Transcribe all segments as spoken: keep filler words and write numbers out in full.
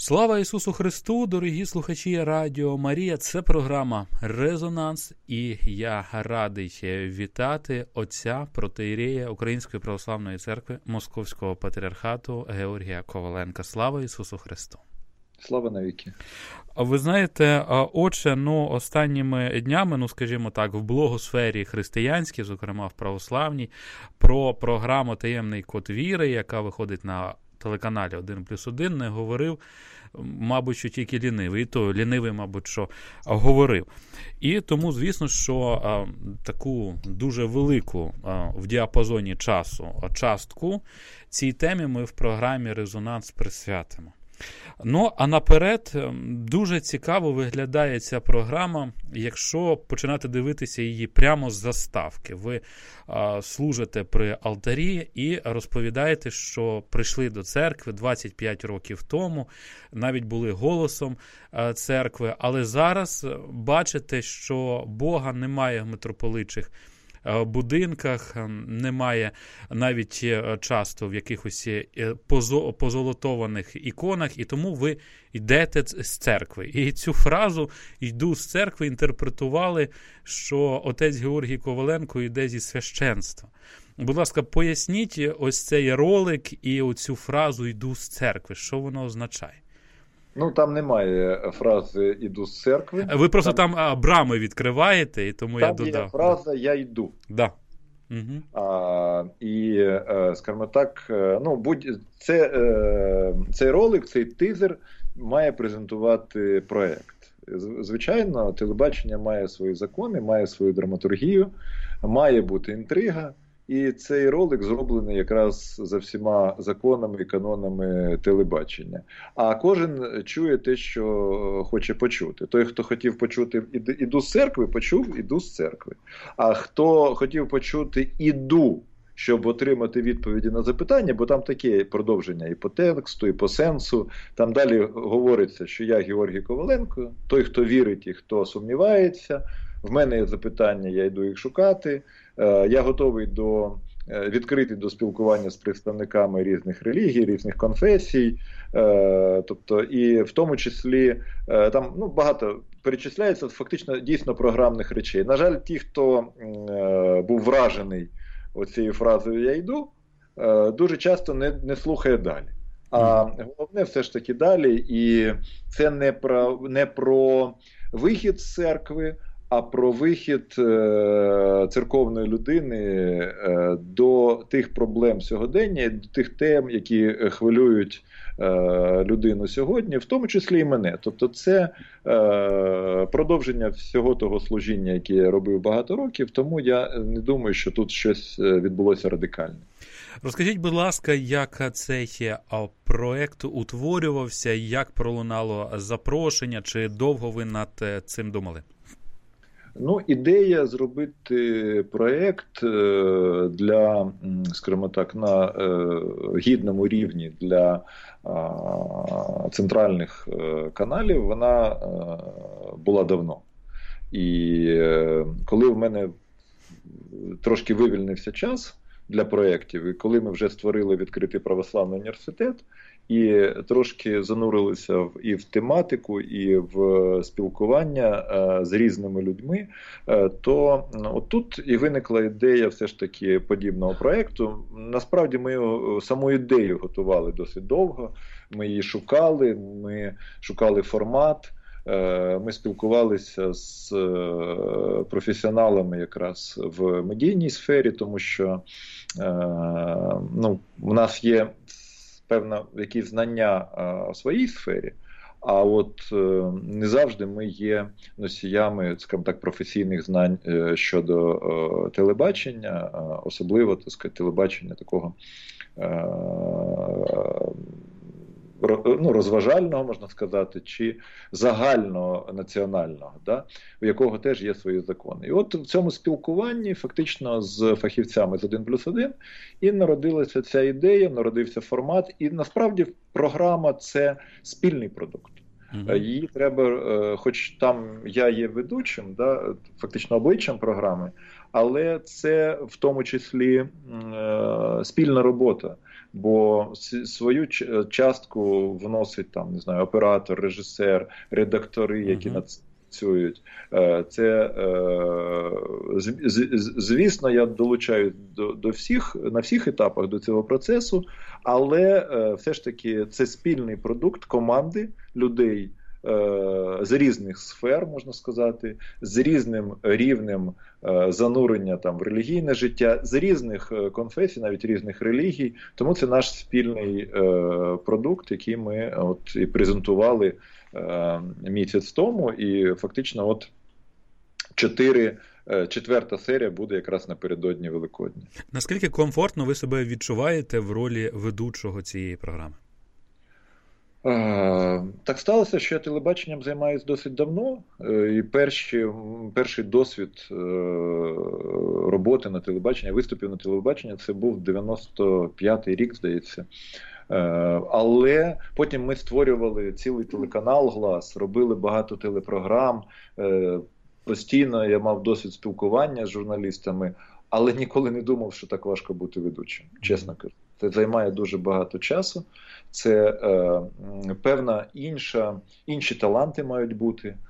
Слава Ісусу Христу, дорогі слухачі Радіо Марія, це програма «Резонанс», і я радий вітати отця протоієрея Української Православної Церкви Московського Патріархату Георгія Коваленка. Слава Ісусу Христу! Слава навіки! Ви знаєте, отче, ну, останніми днями, ну, скажімо так, в блогосфері християнській, зокрема в православній, про програму «Таємний код віри», яка виходить на телеканалі один плюс один, не говорив, мабуть, що тільки лінивий. І то лінивий, мабуть, що говорив. І тому, звісно, що а, таку дуже велику а, в діапазоні часу частку цій темі ми в програмі «Резонанс» присвятимо. Ну, а наперед, дуже цікаво виглядає ця програма, якщо починати дивитися її прямо з заставки. Ви а, служите при алтарі і розповідаєте, що прийшли до церкви двадцять п'ять років тому, навіть були голосом а, церкви, але зараз бачите, що Бога немає в митрополичих будинках, немає навіть часто в якихось позолотованих іконах, і тому ви йдете з церкви. І цю фразу «йду з церкви» інтерпретували, що отець Георгій Коваленко йде зі священства. Будь ласка, поясніть ось цей ролик і оцю фразу «йду з церкви». Що воно означає? Ну, там немає фрази «іду з церкви». Ви просто там, там брами відкриваєте, і тому там я додав. Там є фраза «я йду». Да. Угу. А, і, скажімо так, ну, будь, це, цей ролик, цей тизер має презентувати проєкт. Звичайно, телебачення має свої закони, має свою драматургію, має бути інтрига. І цей ролик зроблений якраз за всіма законами і канонами телебачення. А кожен чує те, що хоче почути. Той, хто хотів почути «іду з церкви», почув «іду з церкви». А хто хотів почути «іду», щоб отримати відповіді на запитання, бо там таке продовження і по тексту, і по сенсу. Там далі говориться, що я Георгій Коваленко, той, хто вірить і хто сумнівається. В мене є запитання, я йду їх шукати. Я готовий до, відкритий до спілкування з представниками різних релігій, різних конфесій. Тобто, і в тому числі, там ну, багато перечисляється фактично дійсно програмних речей. На жаль, ті, хто був вражений оцією фразою «я йду», дуже часто не, не слухає далі. А головне все ж таки далі, і це не про, не про вихід з церкви, а про вихід е, церковної людини е, до тих проблем сьогодення, до тих тем, які хвилюють е, людину сьогодні, в тому числі і мене. Тобто це е, продовження всього того служіння, яке я робив багато років, тому я не думаю, що тут щось відбулося радикальне. Розкажіть, будь ласка, як цей проєкт утворювався, як пролунало запрошення, чи довго ви над цим думали? Ну, ідея зробити проєкт для, скажімо так, на гідному рівні для центральних каналів, вона була давно. І коли в мене трошки вивільнився час для проєктів, і коли ми вже створили відкритий православний університет, і трошки занурилися в, і в тематику, і в спілкування е, з різними людьми, е, то от тут і виникла ідея все ж таки подібного проєкту. Насправді ми його, саму ідею готували досить довго, ми її шукали, ми шукали формат, е, ми спілкувалися з е, професіоналами якраз в медійній сфері, тому що е, ну, у нас є певно, якісь знання а, у своїй сфері, а от е, не завжди ми є носіями, скажімо так, професійних знань е, щодо е, телебачення, е, особливо, так сказати, телебачення такого е, ну, розважального, можна сказати, чи загального національного, да, у якого теж є свої закони. І от в цьому спілкуванні фактично з фахівцями з один плюс один і народилася ця ідея, народився формат, і насправді програма – це спільний продукт. Uh-huh. Її треба, хоч там я є ведучим, да, фактично обличчям програми, але це в тому числі е, спільна робота, бо свою частку вносить там, не знаю, оператор, режисер, редактори, які uh-huh. над працюють. Це, звісно, я долучаю до, до всіх, на всіх етапах до цього процесу, але все ж таки це спільний продукт команди людей з різних сфер, можна сказати, з різним рівнем занурення там в релігійне життя, з різних конфесій, навіть різних релігій. Тому це наш спільний продукт, який ми от і презентували місяць тому, і фактично от чотири, четверта серія буде якраз напередодні Великодня. Наскільки комфортно ви себе відчуваєте в ролі ведучого цієї програми? Так сталося, що я телебаченням займаюся досить давно, і перші, перший досвід роботи на телебаченні, виступів на телебаченні, це був дев'яносто п'ятий рік, здається. Але потім ми створювали цілий телеканал «Глас», робили багато телепрограм, постійно я мав досвід спілкування з журналістами, але ніколи не думав, що так важко бути ведучим, чесно кажучи. Це займає дуже багато часу, це е, певна інша, інші таланти мають бути. Е,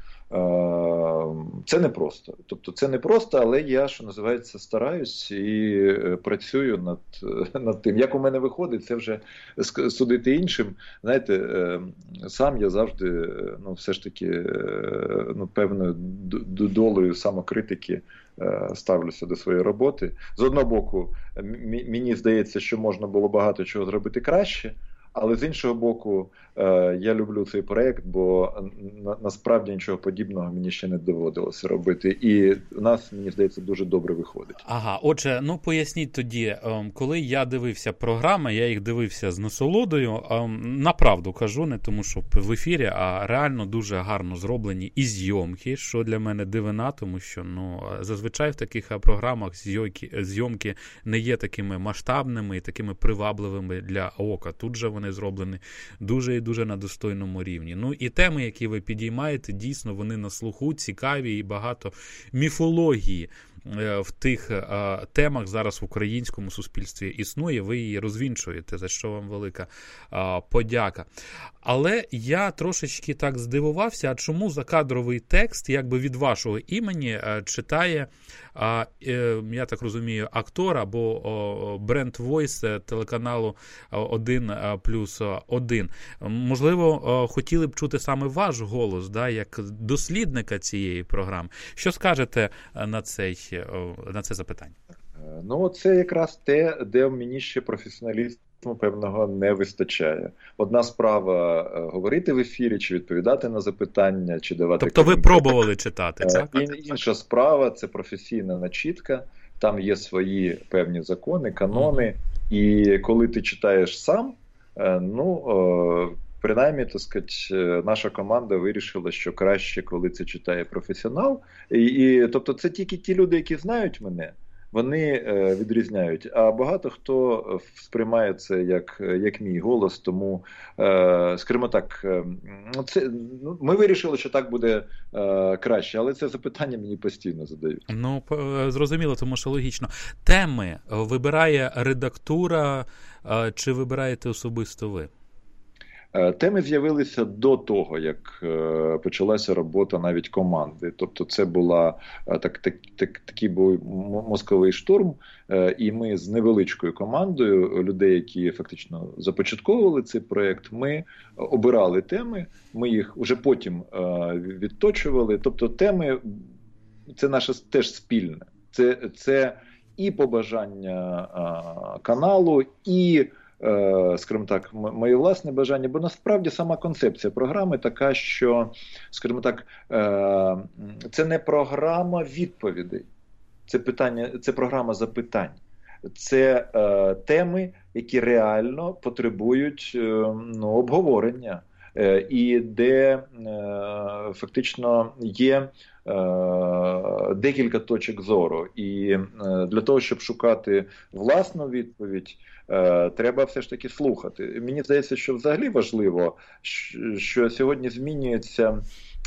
це непросто. Тобто це непросто, але я, що називається, стараюсь і е, працюю над, над тим. Як у мене виходить, це вже судити іншим. Знаєте, е, сам я завжди, ну, все ж таки, е, ну, певною долею самокритики ставлюся до своєї роботи. З одного боку, мені здається, що можна було багато чого зробити краще, але з іншого боку, я люблю цей проєкт, бо насправді нічого подібного мені ще не доводилося робити. І у нас, мені здається, дуже добре виходить. Ага, отже, ну поясніть тоді, коли я дивився програми, я їх дивився з насолодою, направду кажу, не тому що в ефірі, а реально дуже гарно зроблені і зйомки, що для мене дивина, тому що, ну, зазвичай в таких програмах зйомки, зйомки не є такими масштабними і такими привабливими для ока. Тут же вони зроблені дуже і дуже на достойному рівні. Ну і теми, які ви підіймаєте, дійсно вони на слуху, цікаві і багато міфології в тих а, темах зараз в українському суспільстві існує, ви її розвінчуєте, за що вам велика а, подяка. Але я трошечки так здивувався, а чому закадровий текст, якби від вашого імені, а, читає, а, е, я так розумію, актор або бренд-войс телеканалу один плюс один. Можливо, хотіли б чути саме ваш голос, да, як дослідника цієї програми. Що скажете на цей на це запитання? Ну, це якраз те, де мені ще професіоналізму певного не вистачає. Одна справа говорити в ефірі, чи відповідати на запитання, чи давати... Тобто ви пробували читати, так? І, інша справа – це професійна начітка, там є свої певні закони, канони, mm. і коли ти читаєш сам, ну... Принаймні, так сказати, наша команда вирішила, що краще, коли це читає професіонал. І, і, тобто це тільки ті люди, які знають мене, вони е, відрізняють. А багато хто сприймає це як, як мій голос, тому, е, скажімо так, е, це, ми вирішили, що так буде е, краще, але це запитання мені постійно задають. Ну, зрозуміло, тому що логічно. Теми вибирає редактура, е, чи вибираєте особисто ви? Теми з'явилися до того, як е, почалася робота навіть команди. Тобто це була так, так, так, такий був мозковий штурм, е, і ми з невеличкою командою людей, які фактично започатковували цей проєкт, ми обирали теми, ми їх вже потім е, відточували. Тобто теми – це наше теж спільне. Це, це і побажання е, каналу, і скажімо так, моє власне бажання, бо насправді сама концепція програми така, що, скажімо так, це не програма відповідей, це питання, це програма запитань. Це е, теми, які реально потребують е, ну, обговорення, е, і де е, фактично є декілька точок зору. І для того, щоб шукати власну відповідь, треба все ж таки слухати. Мені здається, що взагалі важливо, що сьогодні змінюється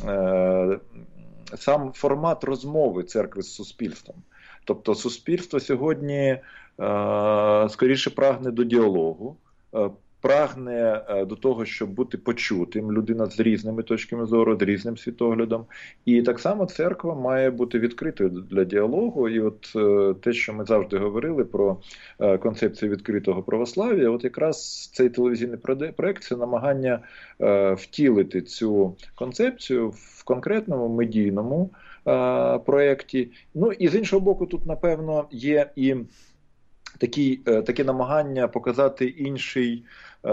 сам формат розмови церкви з суспільством. Тобто суспільство сьогодні скоріше прагне до діалогу, прагне до того, щоб бути почутим, людина з різними точками зору, з різним світоглядом. І так само церква має бути відкритою для діалогу. І от те, що ми завжди говорили про концепцію відкритого православ'я, от якраз цей телевізійний проект – це намагання втілити цю концепцію в конкретному медійному проєкті. Ну і з іншого боку, тут, напевно, є і такі, таке намагання показати інший е,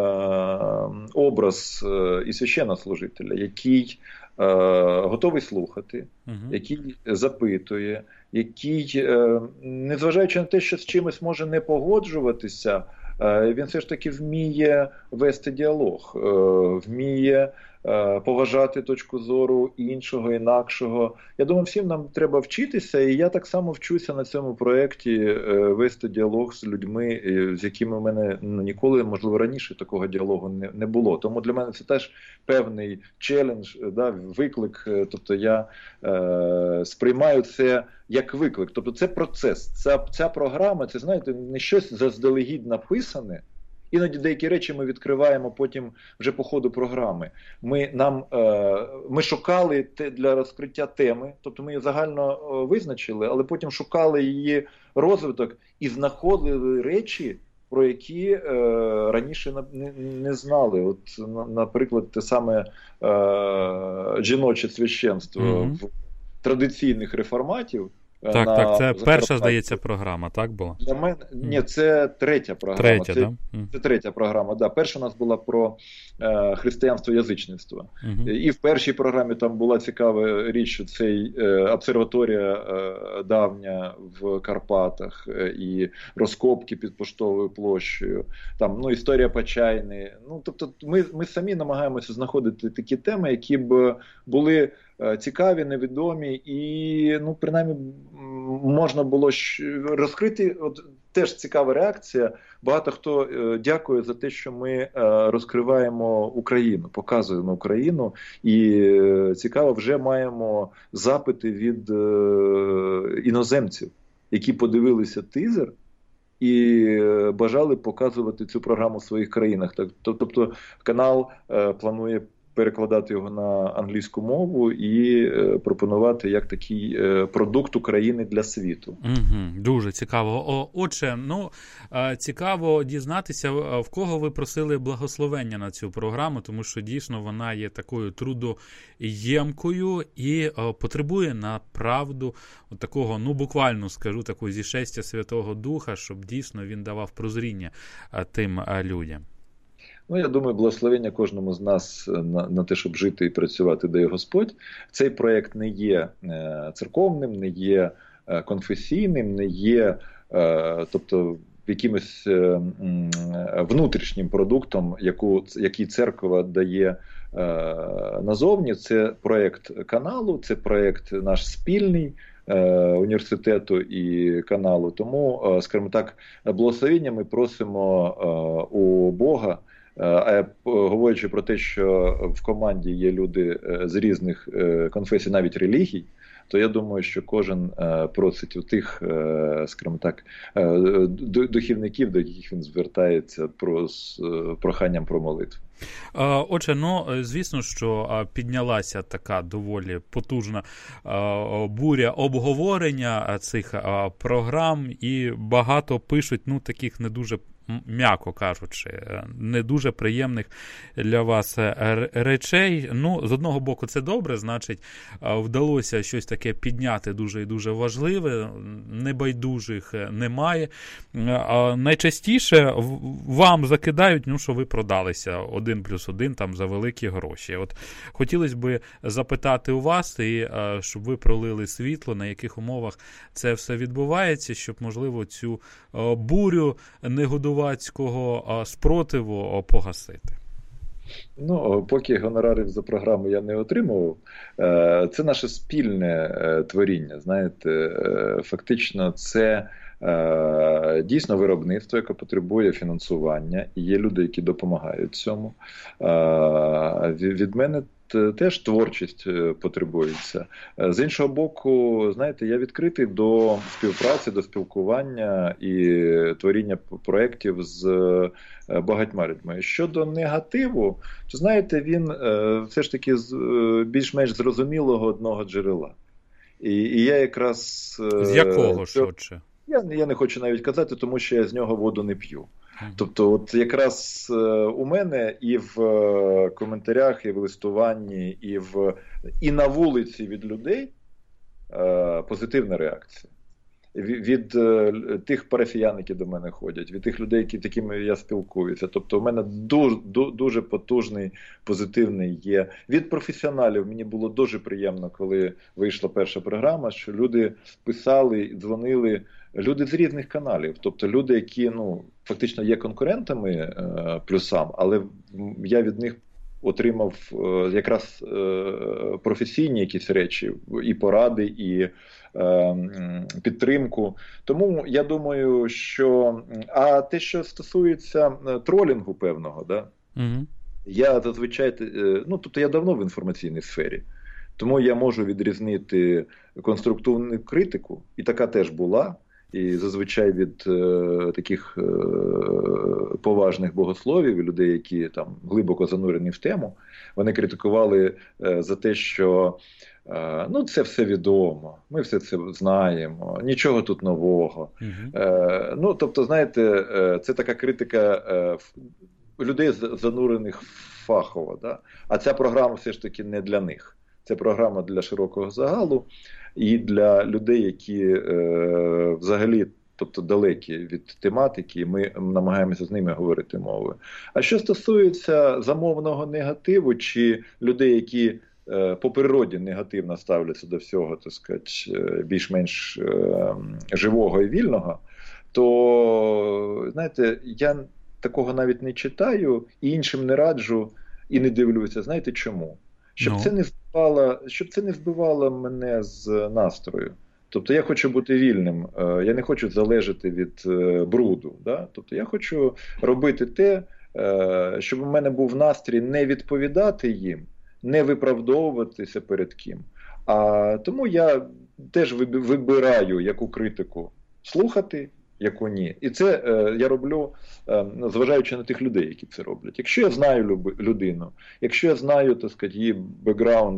образ е, і священнослужителя, який е, готовий слухати, угу. який запитує, який, е, незважаючи на те, що з чимось може не погоджуватися, е, він все ж таки вміє вести діалог, е, вміє поважати точку зору іншого, інакшого. Я думаю, всім нам треба вчитися, і я так само вчуся на цьому проєкті вести діалог з людьми, з якими в мене ну, ніколи, можливо, раніше такого діалогу не, не було. Тому для мене це теж певний челендж, да, виклик. Тобто я е, сприймаю це як виклик. Тобто це процес, ця, ця програма, це, знаєте, не щось заздалегідь написане. Іноді деякі речі ми відкриваємо потім вже по ходу програми. Ми, нам, е, ми шукали те для розкриття теми, тобто ми її загально визначили, але потім шукали її розвиток і знаходили речі, про які е, раніше не, не знали. От, на, наприклад, те саме е, жіноче священство mm-hmm. в традиційних реформатів. Так, на так, це перша, здається, програма, так була? Для мене, ні, це третя програма. Третя, це, да? це третя програма, да. Перша у нас була про е, християнство-язичництво. Uh-huh. І в першій програмі там була цікава річ, що це е, обсерваторія е, давня в Карпатах е, і розкопки під Поштовою площею, там, ну, історія Почайни. Ну, тобто ми, ми самі намагаємося знаходити такі теми, які б були цікаві, невідомі, і, ну, принаймні, можна було розкрити. От теж цікава реакція. Багато хто е, дякує за те, що ми е, розкриваємо Україну, показуємо Україну, і е, цікаво, вже маємо запити від е, іноземців, які подивилися тизер і е, бажали показувати цю програму в своїх країнах. Так, тобто канал е, планує перекладати його на англійську мову і е, пропонувати як такий е, продукт України для світу. Угу, дуже цікаво. О, отже, ну, е, цікаво дізнатися, в кого ви просили благословення на цю програму, тому що дійсно вона є такою трудоємкою і е, потребує на правду от такого, ну, буквально скажу, такого зішестя Святого Духа, щоб дійсно він давав прозріння е, тим е, людям. Ну, я думаю, благословення кожному з нас на, на те, щоб жити і працювати, дає Господь. Цей проєкт не є е, церковним, не є е, конфесійним, не є, е, тобто, якимось е, внутрішнім продуктом, яку, який церква дає е, назовні. Це проєкт каналу, це проєкт наш спільний, університету і каналу. Тому, скажімо так, благословення ми просимо у Бога. А говорячи про те, що в команді є люди з різних конфесій, навіть релігій, то я думаю, що кожен просить у тих, скажімо так, духівників, до яких він звертається про, з проханням про молитву. Отже, ну, звісно, що піднялася така доволі потужна буря обговорення цих програм, і багато пишуть, ну, таких не дуже, м'яко кажучи, не дуже приємних для вас речей. Ну, з одного боку, це добре, значить, вдалося щось таке підняти дуже і дуже важливе, небайдужих немає. А найчастіше вам закидають, ну, що ви продалися один плюс один там за великі гроші. От хотілося б запитати у вас, і щоб ви пролили світло, на яких умовах це все відбувається, щоб, можливо, цю бурю негодувацького спротиву погасити. Ну, поки гонорарів за програму я не отримував, це наше спільне творіння, знаєте, фактично це дійсно виробництво, яке потребує фінансування, і є люди, які допомагають цьому. Від мене теж творчість потребується. З іншого боку, знаєте, я відкритий до співпраці, до спілкування і творіння проєктів з багатьма людьми. Щодо негативу, то, знаєте, він все ж таки з більш-менш зрозумілого одного джерела. І, і я якраз... З якого ж, отже? Я, я не хочу навіть казати, тому що я з нього воду не п'ю. Тобто, от якраз у мене і в коментарях, і в листуванні, і в і на вулиці від людей позитивна реакція. Від тих парафіян, які до мене ходять, від тих людей, які, такими я спілкуюся. Тобто у мене дуже, дуже потужний, позитивний є. Від професіоналів мені було дуже приємно, коли вийшла перша програма, що люди писали, дзвонили, люди з різних каналів. Тобто люди, які ну, фактично є конкурентами е, плюсам, але я від них отримав е, якраз е, професійні якісь речі, і поради, і підтримку. Тому я думаю, що... А те, що стосується тролінгу певного, да? Угу. Я зазвичай... Ну, тобто я давно в інформаційній сфері. Тому я можу відрізнити конструктивну критику, і така теж була, і зазвичай від е, таких е, поважних богословів, людей, які там глибоко занурені в тему, вони критикували е, за те, що е, ну, це все відомо, ми все це знаємо, нічого тут нового. Uh-huh. Е, ну, тобто, знаєте, е, це така критика е, людей, занурених фахово, да? А ця програма все ж таки не для них. Це програма для широкого загалу і для людей, які е, взагалі, тобто далекі від тематики, ми намагаємося з ними говорити мовою. А що стосується замовного негативу, чи людей, які е, по природі негативно ставляться до всього, так сказати, більш-менш е, живого і вільного, то, знаєте, я такого навіть не читаю, і іншим не раджу, і не дивлюся. Знаєте чому? Щоб, no. це не вбивало, щоб це не вбивало мене з настрою. Тобто я хочу бути вільним, я не хочу залежати від бруду. Да? Тобто я хочу робити те, щоб у мене був настрій не відповідати їм, не виправдовуватися перед ким. А тому я теж вибираю, яку критику слухати, яку ні. І це е, я роблю, е, зважаючи на тих людей, які це роблять. Якщо я знаю люб, людину, якщо я знаю, так сказати, її бекграунд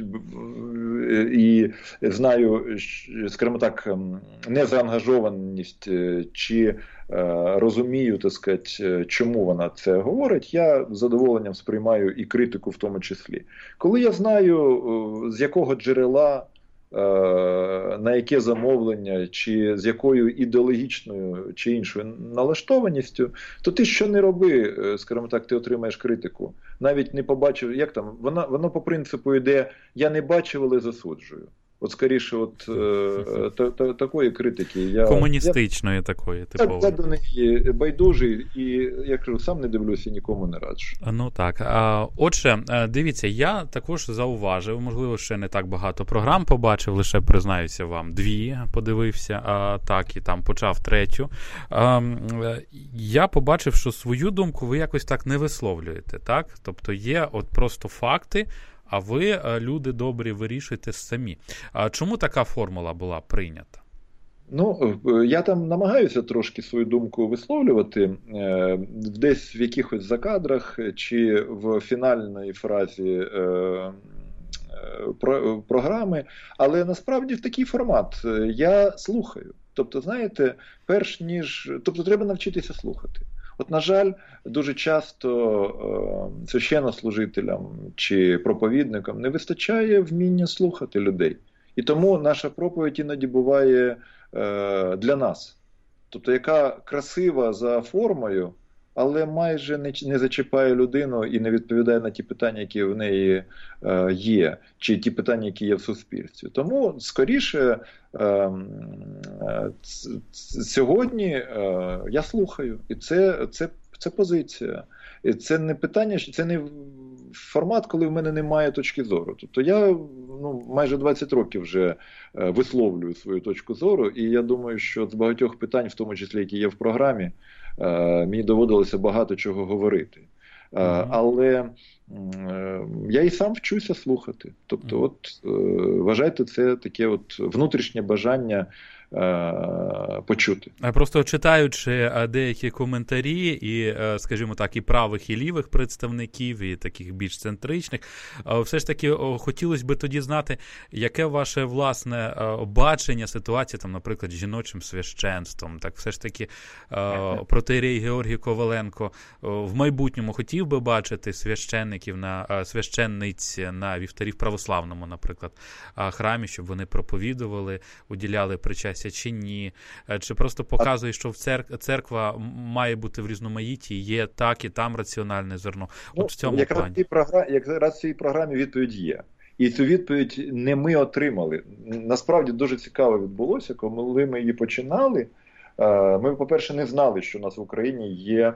і знаю, скажімо так, незаангажованість, чи е, розумію, так сказати, чому вона це говорить, я з задоволенням сприймаю і критику в тому числі. Коли я знаю, з якого джерела, на яке замовлення, чи з якою ідеологічною чи іншою налаштованістю, то ти що не роби, скажімо так, ти отримаєш критику. Навіть не побачив, як там, воно, воно по принципу йде, я не бачив, але засуджую. От скоріше, от е, та, та, такої критики. Я, комуністичної я, такої, типової. Я до неї байдужий і, я кажу, сам не дивлюся, нікому не раджу. Ну так. Отже, дивіться, я також зауважив, можливо, ще не так багато програм побачив, лише, признаюся вам, дві подивився, а, так, і там почав третю. А, я побачив, що свою думку ви якось так не висловлюєте, так? Тобто є от просто факти, а ви, люди добрі, вирішуєте самі. А чому така формула була прийнята? Ну, я там намагаюся трошки свою думку висловлювати, десь в якихось закадрах чи в фінальній фразі програми, але насправді в такий формат я слухаю. Тобто, знаєте, перш ніж... Тобто, треба навчитися слухати. От, на жаль, дуже часто е, священнослужителям чи проповідникам не вистачає вміння слухати людей. І тому наша проповідь іноді буває е, для нас. Тобто, яка красива за формою, але майже не, не зачіпає людину і не відповідає на ті питання, які в неї е, є, чи ті питання, які є в суспільстві. Тому, скоріше, е, е, сьогодні е, я слухаю, і це, це, це позиція. це не питання, це не формат, коли в мене немає точки зору. Тобто я ну, майже двадцять років вже висловлюю свою точку зору, і я думаю, що з багатьох питань, в тому числі, які є в програмі, мені доводилося багато чого говорити. Mm-hmm. Але я і сам вчуся слухати. Тобто, mm-hmm. от вважайте, це таке от внутрішнє бажання почути. Просто читаючи деякі коментарі, і, скажімо так, і правих, і лівих представників, і таких більш центричних, все ж таки хотілося б тоді знати, яке ваше власне бачення ситуації, там, наприклад, з жіночим священством. Так, все ж таки, протоієрей Георгій Коваленко в майбутньому хотів би бачити священників на священниць на вівтарі в православному, наприклад, храмі, щоб вони проповідували, уділяли причастя чи ні, чи просто показує, що в церк... церква має бути в різноманітті, є так і там раціональне зерно. Ну, От в цьому якраз плані. В цій програмі, якраз в цій програмі відповідь є. І цю відповідь не ми отримали. Насправді дуже цікаво відбулося, коли ми її починали. Ми, по-перше, не знали, що у нас в Україні є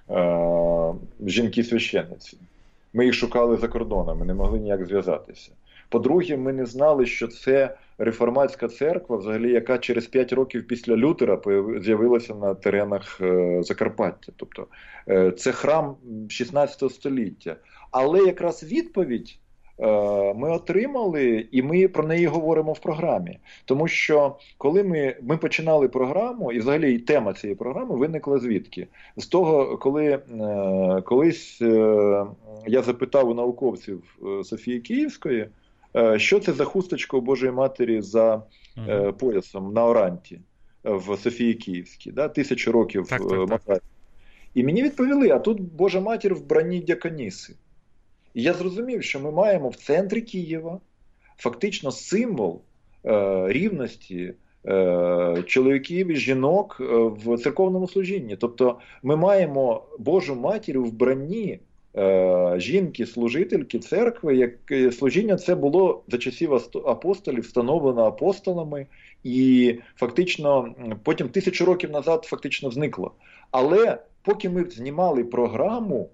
жінки-священниці. Ми їх шукали за кордонами, не могли ніяк зв'язатися. По-друге, ми не знали, що це реформатська церква, взагалі, яка через п'ять років після Лютера з'явилася на теренах Закарпаття. Тобто це храм шістнадцятого століття. Але якраз відповідь ми отримали, і ми про неї говоримо в програмі. Тому що коли ми, ми починали програму, і взагалі тема цієї програми виникла звідки? З того, коли е, колись е, я запитав у науковців Софії Київської, е, що це за хусточка у Божої Матері за е, поясом на Оранті в Софії Київській, да? Тисячу років Матері. І мені відповіли, а тут Божа Матір в бранні діаконіси. І я зрозумів, що ми маємо в центрі Києва фактично символ е, рівності е, чоловіків і жінок е, в церковному служінні. Тобто ми маємо Божу Матір в бранні е, жінки-служительки церкви, як служіння це було за часів апостолів, встановлено апостолами, і фактично потім тисячу років назад фактично зникло. Але поки ми знімали програму,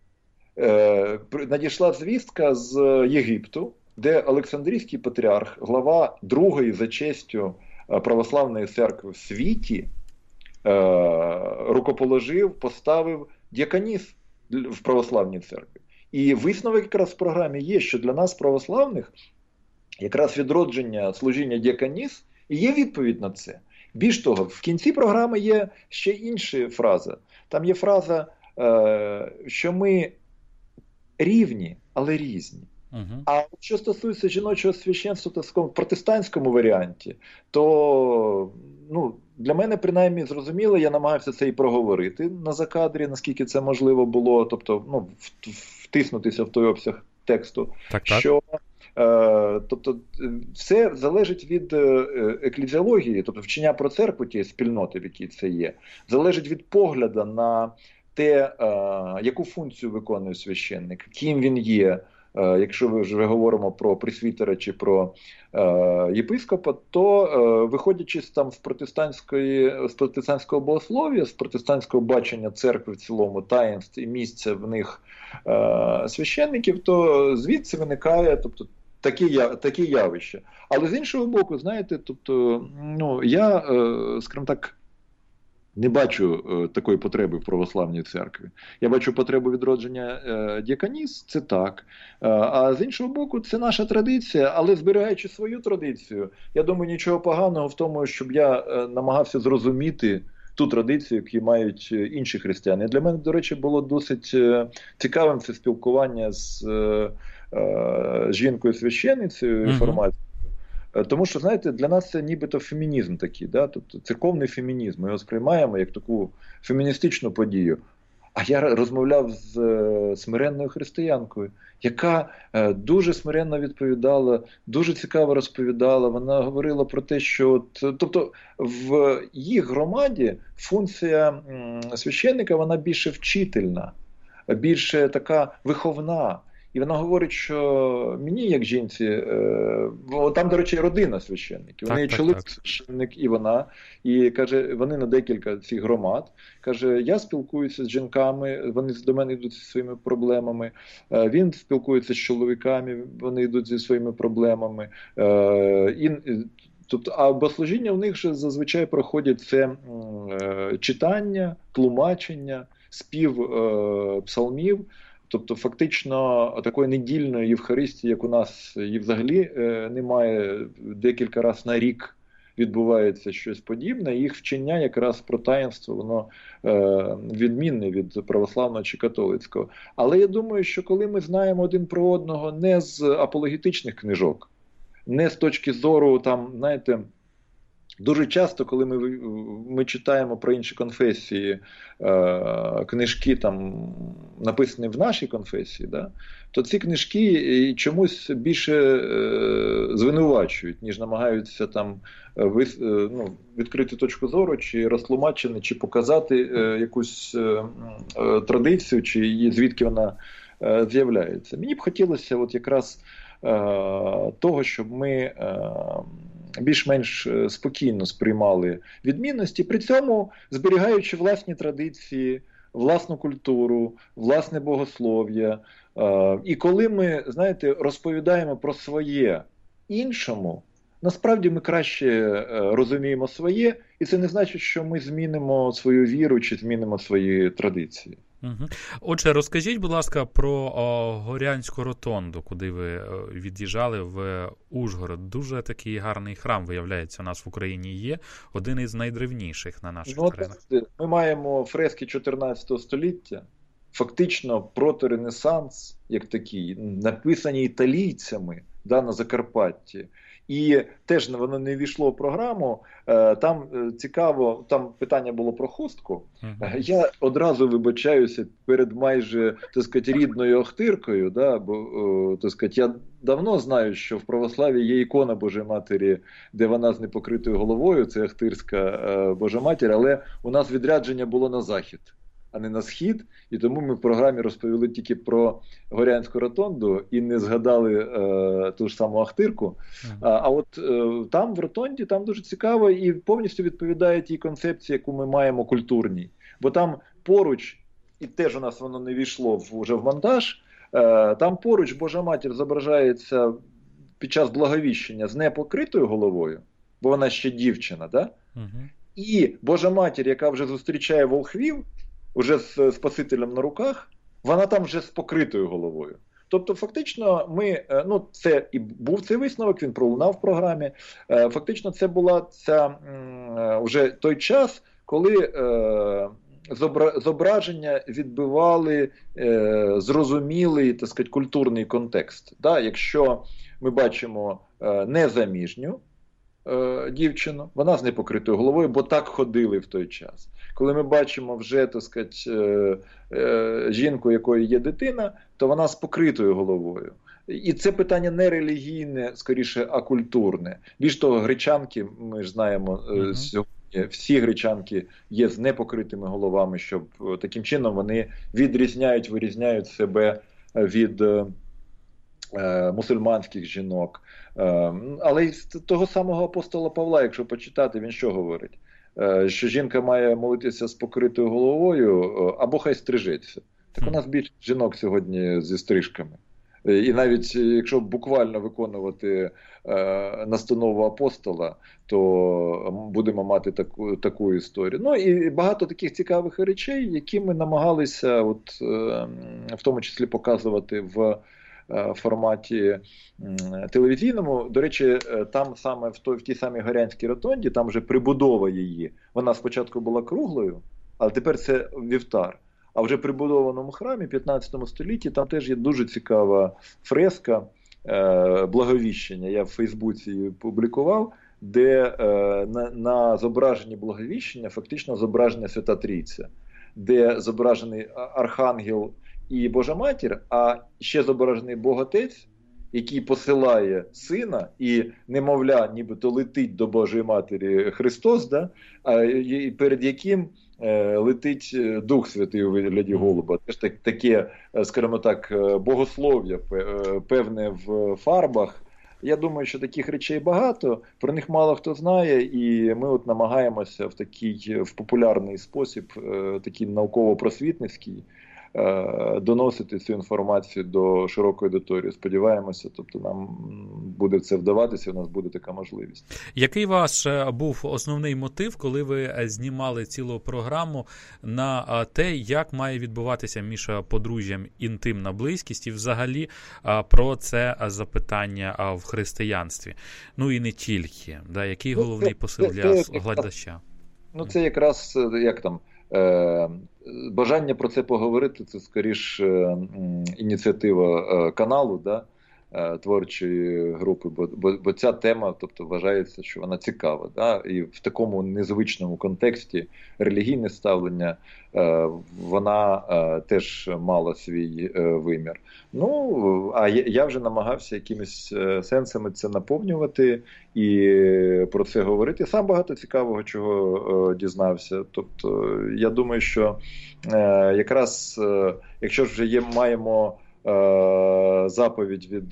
надійшла звістка з Єгипту, де Олександрійський патріарх, глава другої за честю православної церкви в світі, рукоположив, поставив діаконіс в православній церкві. І висновок якраз в програмі є, що для нас, православних, якраз відродження служіння діаконіс і є відповідь на це. Більш того, в кінці програми є ще інша фраза. Там є фраза, що ми рівні, але різні. Uh-huh. А що стосується жіночого священства в протестантському варіанті, то ну, для мене принаймні зрозуміло, я намагався це і проговорити на закадрі, наскільки це можливо було, тобто ну, втиснутися в той обсяг тексту, так, так. що е, тобто, все залежить від еклезіології, тобто вчення про церкву тієї спільноти, в якій це є, залежить від погляду на те, е, яку функцію виконує священник, ким він є, е, якщо ми вже говоримо про пресвітера чи про е, єпископа, то е, виходячи з, там, з, протестантської, з протестантського богослов'я, з протестантського бачення церкви в цілому, таїнств і місця в них е, священників, то звідси виникає тобто, такі, такі явища. Але з іншого боку, знаєте, тобто, ну, я, е, скажімо так, не бачу е, такої потреби в православній церкві. Я бачу потребу відродження е, діаконіс, це так. Е, а з іншого боку, це наша традиція, але зберігаючи свою традицію, я думаю, нічого поганого в тому, щоб я е, намагався зрозуміти ту традицію, яку мають інші християни. І для мене, до речі, було досить е, цікавим це спілкування з е, е, жінкою-священницею реформатською. Тому що, знаєте, для нас це нібито фемінізм такий, да? Тобто церковний фемінізм. Ми його сприймаємо як таку феміністичну подію. А я розмовляв з е, смиренною християнкою, яка е, дуже смиренно відповідала, дуже цікаво розповідала. Вона говорила про те, що... Тобто в їх громаді функція м, священника, вона більше вчительна, більше така виховна. І вона говорить, що мені, як жінці, е, там, до речі, родина священників. У неї чоловік священник і вона. І каже, вони на декілька цих громад. Каже, я спілкуюся з жінками, вони до мене йдуть зі своїми проблемами. Е, він спілкується з чоловіками, вони йдуть зі своїми проблемами. Е, і, тобто, а богослужіння в них же зазвичай проходять це е, читання, тлумачення, спів е, псалмів. Тобто, фактично, такої недільної Євхаристії, як у нас, її взагалі е, немає. Декілька разів на рік відбувається щось подібне. Їх вчення якраз про таїнство, воно е, відмінне від православного чи католицького. Але я думаю, що коли ми знаємо один про одного не з апологетичних книжок, не з точки зору, там, знаєте, дуже часто, коли ми, ми читаємо про інші конфесії, е, книжки, там, написані в нашій конфесії, да, то ці книжки чомусь більше е, звинувачують, ніж намагаються там, ви, е, ну, відкрити точку зору, чи розтлумачити, чи показати е, якусь е, е, традицію, чи її, звідки вона е, з'являється. Мені б хотілося от якраз е, того, щоб ми е, більш-менш спокійно сприймали відмінності, при цьому зберігаючи власні традиції, власну культуру, власне богослов'я. І коли ми, знаєте, розповідаємо про своє іншому, насправді ми краще розуміємо своє, і це не значить, що ми змінимо свою віру чи змінимо свої традиції. Угу. Отже, розкажіть, будь ласка, про о, Горянську ротонду, куди ви від'їжджали в Ужгород. Дуже такий гарний храм, виявляється, у нас в Україні є. Один із найдревніших на наших ну, теренах. Ми маємо фрески чотирнадцятого століття, фактично проторенесанс, як такий, написані італійцями, да, на Закарпатті. І теж воно не ввійшло в програму. Там цікаво, там питання було про хустку. Uh-huh. Я одразу вибачаюся перед майже, так сказати, рідною Охтиркою, да, бо, так сказати, я давно знаю, що в православі є ікона Божої Матері, де вона з непокритою головою, це Охтирська Божа Матір, але у нас відрядження було на захід, а не на схід, і тому ми в програмі розповіли тільки про Горянську ротонду і не згадали е, ту ж саму Ахтирку. Mm-hmm. А, а от е, там в ротонді, там дуже цікаво і повністю відповідає тій концепції, яку ми маємо культурній. Бо там поруч, і теж у нас воно не війшло в, вже в монтаж, е, там поруч Божа Матір зображається під час благовіщення з непокритою головою, бо вона ще дівчина, да? Mm-hmm. І Божа Матір, яка вже зустрічає волхвів, уже з Спасителем на руках, вона там вже з покритою головою. Тобто, фактично, ми, ну, це і був цей висновок, він пролунав в програмі. Фактично, це була ця вже той час, коли зображення відбивали зрозумілий, так сказати, культурний контекст. Да? Якщо ми бачимо незаміжню дівчину, вона з непокритою головою, бо так ходили в той час. Коли ми бачимо вже, так сказати, жінку, якої є дитина, то вона з покритою головою. І це питання не релігійне, скоріше, а культурне. Більш того, гречанки, ми ж знаємо, uh-huh. сьогодні всі гречанки є з непокритими головами, щоб таким чином вони відрізняють, вирізняють себе від е, мусульманських жінок. Е, але із того самого апостола Павла, якщо почитати, він що говорить? Що жінка має молитися з покритою головою, або хай стрижеться. Так у нас більше жінок сьогодні зі стрижками. І навіть якщо буквально виконувати е, настанову апостола, то будемо мати таку, таку історію. Ну і багато таких цікавих речей, які ми намагалися от, е, в тому числі показувати в форматі телевізійному. До речі, там саме в, той, в тій самій Горянській ротонді, там вже прибудова її, вона спочатку була круглою, але тепер це вівтар. А вже в прибудованому храмі в п'ятнадцятому столітті там теж є дуже цікава фреска е, Благовіщення. Я в Фейсбуці її публікував, де е, на, на зображенні Благовіщення фактично зображення Свята Трійця, де зображений архангел і Божа Матір, а ще зображений Бог Отець, який посилає сина, і немовля нібито летить до Божої Матері Христос, да? А, і перед яким летить Дух Святий у вигляді голуба. Теж так, таке, скажімо так, богослов'я певне в фарбах. Я думаю, що таких речей багато, про них мало хто знає, і ми от намагаємося в такий в популярний спосіб, такий науково-просвітницький, доносити цю інформацію до широкої аудиторії. Сподіваємося, тобто нам буде це вдаватися, у нас буде така можливість. Який ваш був основний мотив, коли ви знімали цілу програму на те, як має відбуватися між подружжям інтимна близькість і взагалі про це запитання в християнстві? Ну і не тільки. Да? Який головний посил для глядача? Ну це якраз, як там, бажання про це поговорити, це скоріш ініціатива каналу, да, творчої групи, бо, бо, бо ця тема, тобто, вважається, що вона цікава, да, і в такому незвичному контексті релігійне ставлення, вона теж мала свій вимір. Ну, а я вже намагався якимись сенсами це наповнювати і про це говорити. Сам багато цікавого чого дізнався. Тобто, я думаю, що якраз, якщо ж вже є, маємо заповідь від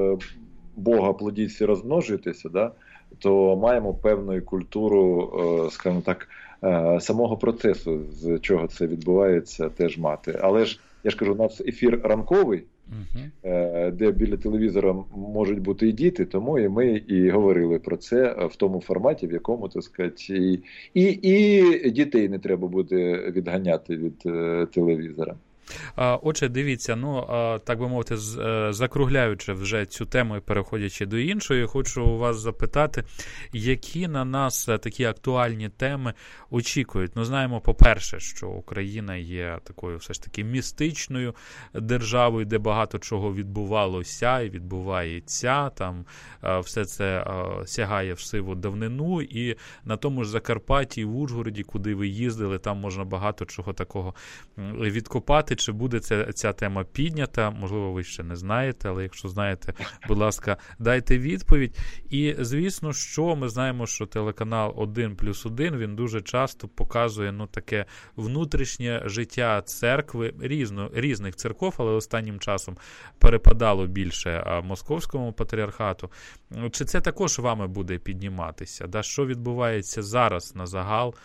Бога плодіться і розмножуйтеся, да, то маємо певну культуру, скажімо так, самого процесу, з чого це відбувається, теж мати. Але ж, я ж кажу, у нас ефір ранковий, uh-huh. де біля телевізора можуть бути і діти, тому і ми і говорили про це в тому форматі, в якому, так сказати, і, і, і дітей не треба буде відганяти від телевізора. Отже, дивіться, ну, так би мовити, закругляючи вже цю тему і переходячи до іншої, хочу у вас запитати, які на нас такі актуальні теми очікують. Ну, знаємо, по-перше, що Україна є такою все ж таки містичною державою, де багато чого відбувалося і відбувається, там все це сягає в сиву давнину, і на тому ж Закарпатті, в Ужгороді, куди ви їздили, там можна багато чого такого відкопати. Чи буде ця, ця тема піднята? Можливо, ви ще не знаєте, але якщо знаєте, будь ласка, дайте відповідь. І, звісно, що ми знаємо, що телеканал один плюс один, він дуже часто показує, ну, таке внутрішнє життя церкви, різно, різних церков, але останнім часом перепадало більше московському патріархату. Чи це також вами буде підніматися? Да? Що відбувається зараз на загал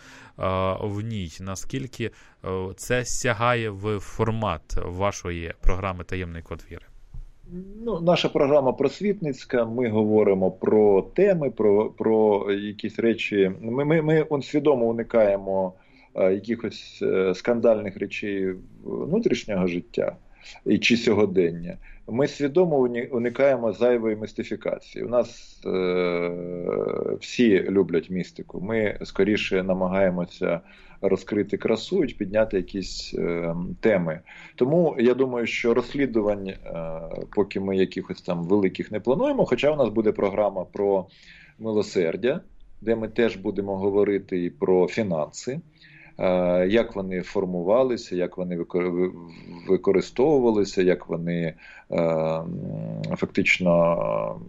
в ній? Наскільки це сягає в формат вашої програми «Таємний код віри»? Ну, наша програма просвітницька, ми говоримо про теми, про, про якісь речі. Ми, ми, ми свідомо уникаємо якихось скандальних речей внутрішнього життя чи сьогодення. Ми свідомо уникаємо зайвої містифікації. У нас е, всі люблять містику. Ми скоріше намагаємося розкрити красу і підняти якісь е, теми. Тому я думаю, що розслідувань, е, поки ми якихось там великих не плануємо, хоча у нас буде програма про милосердя, де ми теж будемо говорити і про фінанси, як вони формувалися, як вони використовувалися, як вони фактично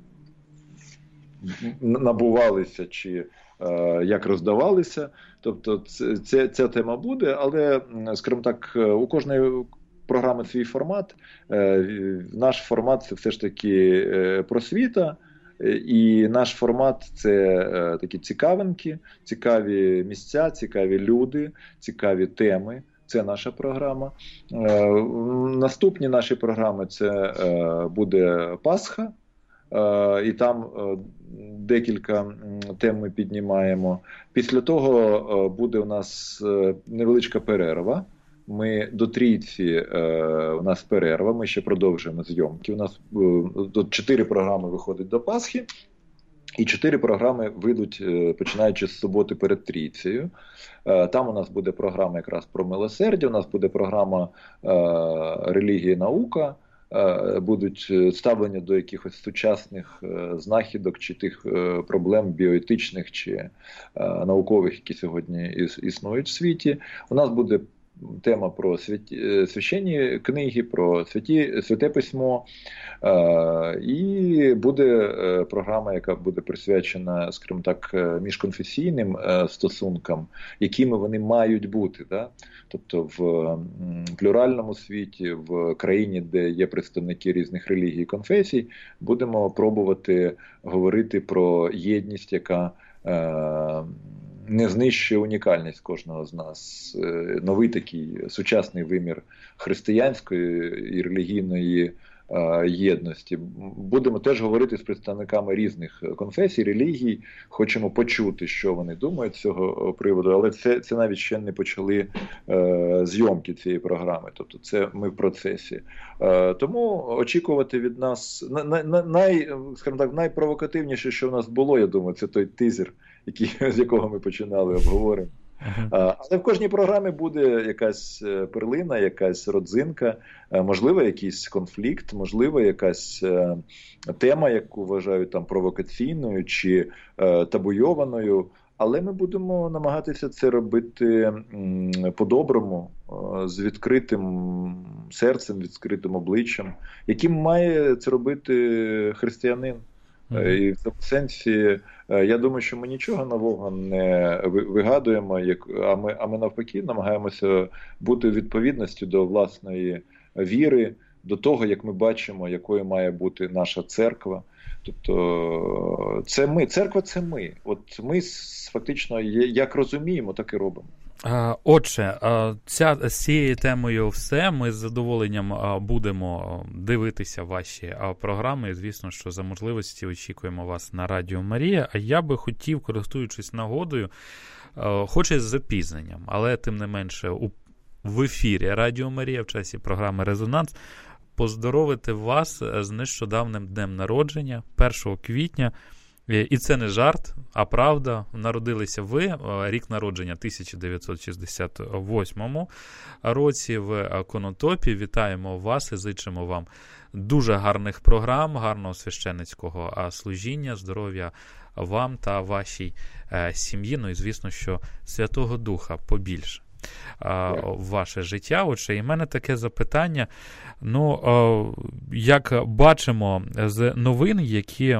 набувалися чи як роздавалися. Тобто це, ця тема буде, але, скажімо так, у кожної програми свій формат. Наш формат – це все ж таки просвіта. І наш формат – це е, такі цікавинки, цікаві місця, цікаві люди, цікаві теми. Це наша програма. Е, наступні наші програми – це е, буде Пасха. Е, і там е, декілька тем ми піднімаємо. Після того е, буде у нас е, невеличка перерва. Ми до трійці, е, у нас перерва, ми ще продовжуємо зйомки. У нас е, чотири програми виходять до Пасхи, і чотири програми вийдуть, е, починаючи з суботи перед трійцею. Е, там у нас буде програма якраз про милосердя, у нас буде програма е, релігія і наука, е, будуть ставлення до якихось сучасних е, знахідок чи тих е, проблем біоетичних чи е, наукових, які сьогодні іс, існують в світі. У нас буде тема про святі, священні книги, про святі, святе письмо. Е, і і буде програма, яка буде присвячена, скажімо так, міжконфесійним стосункам, якими вони мають бути. Да? Тобто в плюральному світі, в країні, де є представники різних релігій і конфесій, будемо пробувати говорити про єдність, яка не знищує унікальність кожного з нас. Новий такий сучасний вимір християнської і релігійної єдності. Будемо теж говорити з представниками різних конфесій, релігій, хочемо почути, що вони думають з цього приводу, але це, це навіть ще не почали е, зйомки цієї програми, тобто це ми в процесі. Е, тому очікувати від нас, на, на, най, скажімо так, найпровокативніше, що в нас було, я думаю, це той тизер, який, з якого ми починали обговорення. Uh-huh. Але в кожній програмі буде якась перлина, якась родзинка, можливо, якийсь конфлікт, можливо, якась тема, яку вважають там провокаційною чи табуйованою. Але ми будемо намагатися це робити по-доброму, з відкритим серцем, відкритим обличчям, яким має це робити християнин. Mm-hmm. І в цьому сенсі, я думаю, що ми нічого нового не вигадуємо, а ми, а ми навпаки намагаємося бути у відповідності до власної віри, до того, як ми бачимо, якою має бути наша церква. Тобто це ми, церква це ми. От ми фактично як розуміємо, так і робимо. Отже, ця, з цією темою все. Ми з задоволенням будемо дивитися ваші програми. І, звісно, що за можливості очікуємо вас на Радіо Марія. А я би хотів, користуючись нагодою, хоч і з запізненням, але тим не менше у, в ефірі Радіо Марія в часі програми «Резонанс» поздоровити вас з нещодавним днем народження, першого квітня. І це не жарт, а правда. Народилися ви, рік народження тисяча дев'ятсот шістдесят восьмому році в Конотопі. Вітаємо вас і зичимо вам дуже гарних програм, гарного священницького служіння, здоров'я вам та вашій сім'ї. Ну і, звісно, що Святого Духа побільше в ваше життя. Отже, і в мене таке запитання. Ну, як бачимо з новин, які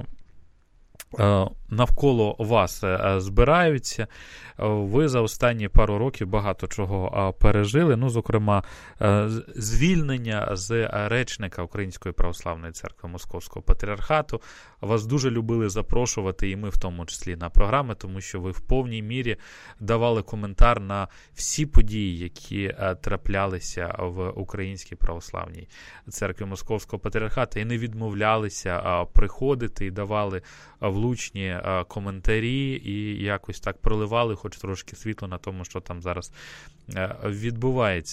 навколо вас збираються, ви за останні пару років багато чого пережили, ну, зокрема, звільнення з речника Української православної церкви Московського патріархату. Вас дуже любили запрошувати, і ми в тому числі, на програми, тому що ви в повній мірі давали коментар на всі події, які траплялися в Українській православній церкві Московського патріархату, і не відмовлялися приходити і давали влучні коментарі і якось так проливали хоч трошки світло на тому, що там зараз відбувається.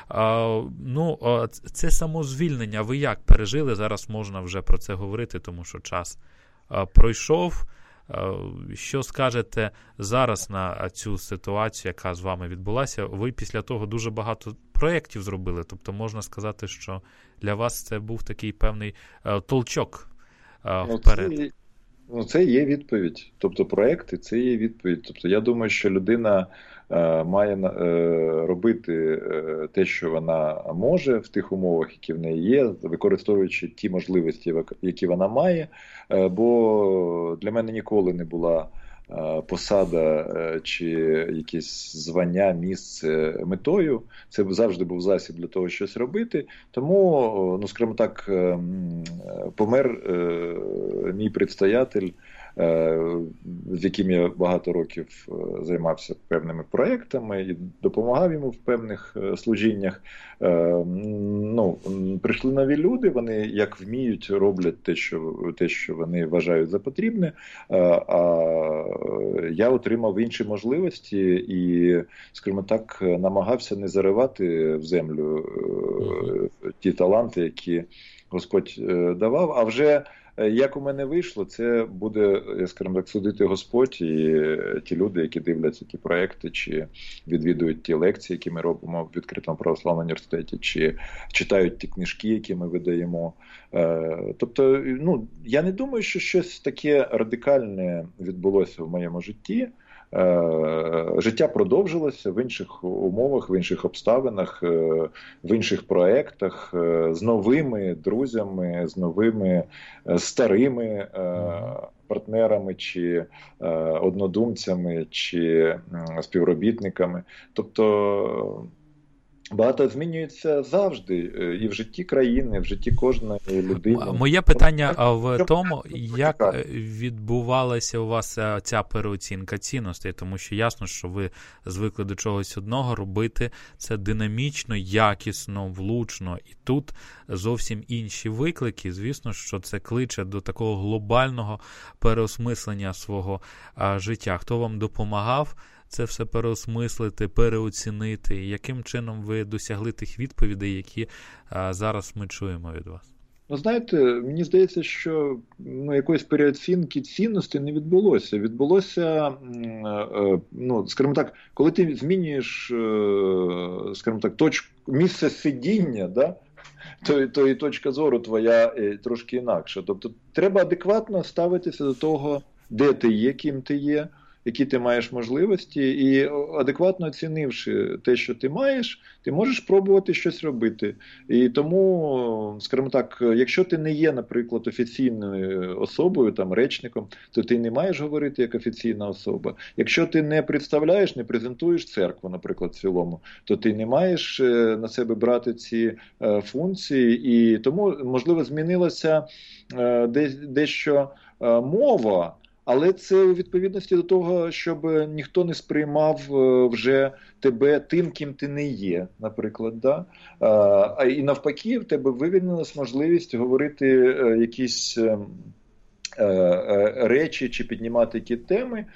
Ну, це самозвільнення ви як пережили? Зараз можна вже про це говорити, тому що час пройшов. Що скажете зараз на цю ситуацію, яка з вами відбулася? Ви після того дуже багато проєктів зробили, тобто можна сказати, що для вас це був такий певний толчок вперед. Ну, це, ну, це є відповідь. Тобто проєкти – це є відповідь. Тобто я думаю, що людина е, має е, робити е, те, що вона може в тих умовах, які в неї є, використовуючи ті можливості, які вона має. Е, бо для мене ніколи не була посада чи якесь звання, місце метою. Це завжди був засіб для того, щось робити. Тому, ну, скажімо так, помер мій предстоятель, з яким я багато років займався певними проєктами і допомагав йому в певних служіннях. Ну, прийшли нові люди, вони як вміють, роблять те, що, те, що вони вважають за потрібне, а я отримав інші можливості і, скажімо так, намагався не заривати в землю ті таланти, які Господь давав, а вже як у мене вийшло, це буде, скажімо так, судити Господь і ті люди, які дивляться ті проекти, чи відвідують ті лекції, які ми робимо в відкритому православному університеті, чи читають ті книжки, які ми видаємо. Тобто, ну, я не думаю, що щось таке радикальне відбулося в моєму житті. життя продовжилося в інших умовах, в інших обставинах, в інших проєктах, з новими друзями, з новими старими партнерами, чи однодумцями, чи співробітниками. Тобто багато змінюється завжди і в житті країни, в житті кожної людини. Моє питання в тому, як відбувалася у вас ця переоцінка цінностей, тому що ясно, що ви звикли до чогось одного, робити це динамічно, якісно, влучно. І тут зовсім інші виклики. Звісно, що це кличе до такого глобального переосмислення свого життя. Хто вам допомагав це все переосмислити, переоцінити? Яким чином ви досягли тих відповідей, які а, зараз ми чуємо від вас? Ну, знаєте, мені здається, що ну, якоїсь переоцінки цінностей не відбулося. Відбулося, ну, скажімо так, коли ти змінюєш, скажімо так, точку, місце сидіння, да, то, то і точка зору твоя трошки інакша. Тобто треба адекватно ставитися до того, де ти є, ким ти є, які ти маєш можливості, і адекватно оцінивши те, що ти маєш, ти можеш пробувати щось робити. І тому, скажімо так, якщо ти не є, наприклад, офіційною особою, там, речником, то ти не маєш говорити як офіційна особа. Якщо ти не представляєш, не презентуєш церкву, наприклад, в цілому, то ти не маєш на себе брати ці функції. І тому, можливо, змінилася дещо мова, але це у відповідності до того, щоб ніхто не сприймав вже тебе тим, ким ти не є, наприклад. Да? А і навпаки, в тебе вивільнилась можливість говорити якісь речі чи піднімати які теми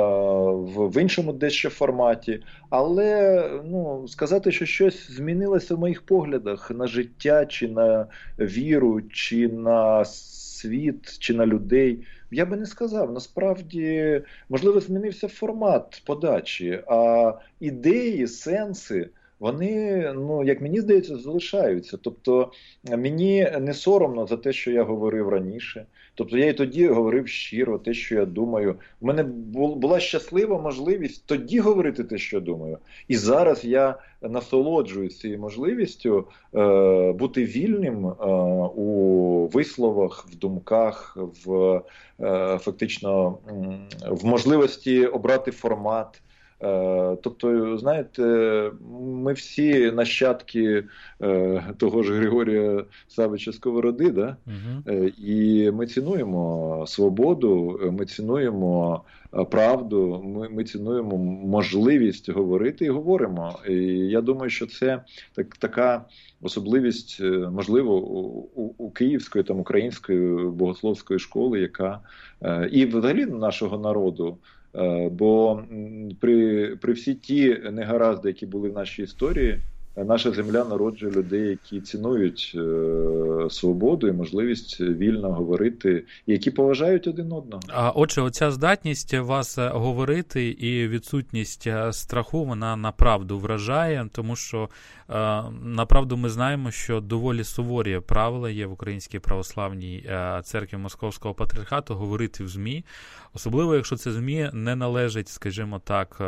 в іншому дещо форматі. Але ну, сказати, що щось змінилося в моїх поглядах на життя, чи на віру, чи на світ, чи на людей, я би не сказав. Насправді, можливо, змінився формат подачі, а ідеї, сенси, вони, ну, як мені здається, залишаються. Тобто, мені не соромно за те, що я говорив раніше. Тобто, я і тоді говорив щиро те, що я думаю. У мене була щаслива можливість тоді говорити те, що я думаю. І зараз я насолоджуюсь цією можливістю е, бути вільним е, у висловах, в думках, в е, фактично в можливості обрати формат. Тобто, знаєте, ми всі нащадки е, того ж Григорія Савича Сковороди, да? Угу. І ми цінуємо свободу, ми цінуємо правду, ми, ми цінуємо можливість говорити і говоримо. І я думаю, що це так, така особливість, можливо, у, у, у київської, там, української богословської школи, яка е, і взагалі нашого народу. Бо при, при всі ті негаразди, які були в нашій історії, наша земля народжує людей, які цінують е, свободу і можливість вільно говорити, і які поважають один одного. А отже, оця здатність вас говорити і відсутність страху, вона направду вражає, тому що е, направду ми знаємо, що доволі суворі правила є в Українській православній церкві Московського патріархату говорити в ЗМІ, особливо якщо це ЗМІ не належить, скажімо так,